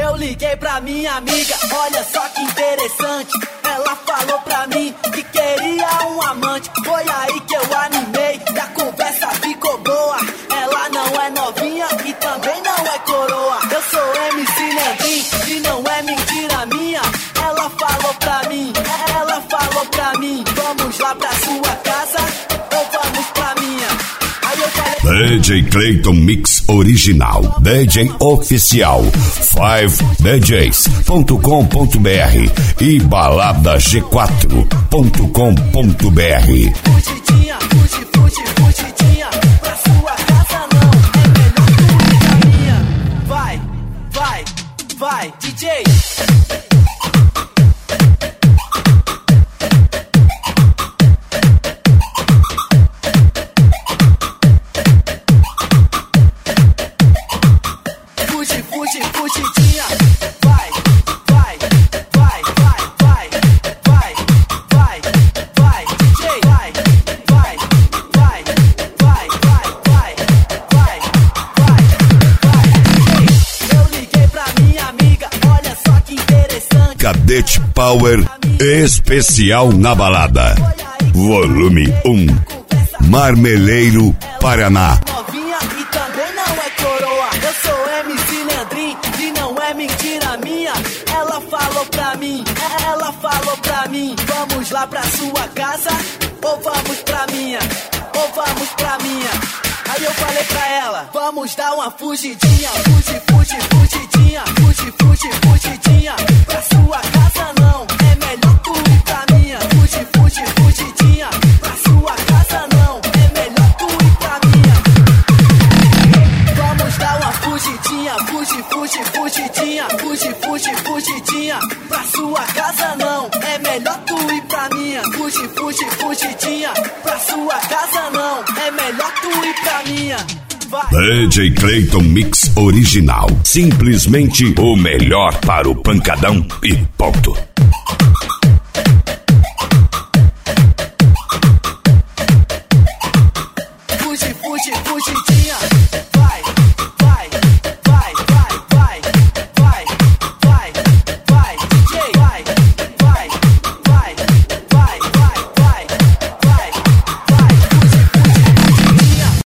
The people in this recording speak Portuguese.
Eu liguei pra minha amiga, olha só que interessante. Ela falou pra mim que queria um amante. Foi aí que eu animei e a conversa ficou boa. Ela não é novinha e também não é coroa. Eu sou MC Nandrim e não é mentira minha. Ela falou pra mim, vamos lá pra sua casa ou vamos pra minha. Aí eu falei, DJ Clayton Mix Original, DJ Oficial, 5DJs.com.br e baladag4.com.br. fugidinha, fugidinha, pra sua casa não, é melhor tu ir pra minha. Vai, DJ. Fugidinha, vai, DJ, vai. Eu liguei pra minha amiga, olha só que interessante. Cadete Power especial na balada. Volume 1. Marmeleiro, Paraná. Novinha e também não é coroa. Eu sou MC Nandrim e não é mentira minha. Ela falou pra mim, vamos lá pra sua casa ou vamos pra minha. Aí eu falei pra ela, vamos dar uma fugidinha, fugidinha, pra sua casa não, é melhor tu ir pra minha. Fugidinha, pra sua casa não, é melhor tu ir pra minha. Vamos dar uma fugidinha, fugidinha, pra sua casa não, é melhor tu ir pra minha. Fugidinha, pra sua casa não, é melhor tu ir pra minha. Vai. DJ Clayton Mix Original, simplesmente o melhor para o pancadão e ponto.